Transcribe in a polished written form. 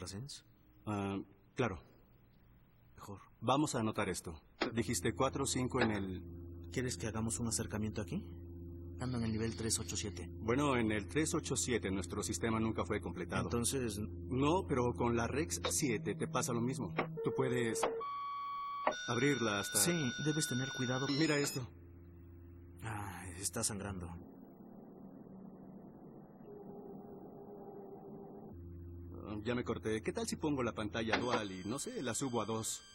extrasens? Claro. Mejor. Vamos a anotar esto. Dijiste 4 o 5 en el... ¿Quieres que hagamos un acercamiento aquí? Ando en el nivel 387. Bueno, en el 387 nuestro sistema nunca fue completado. Entonces... No, pero con la Rex 7 te pasa lo mismo. Tú puedes abrirla hasta... Sí, debes tener cuidado. Mira esto. Está sangrando. Ya me corté. ¿Qué tal si pongo la pantalla dual y, no sé, la subo a 2?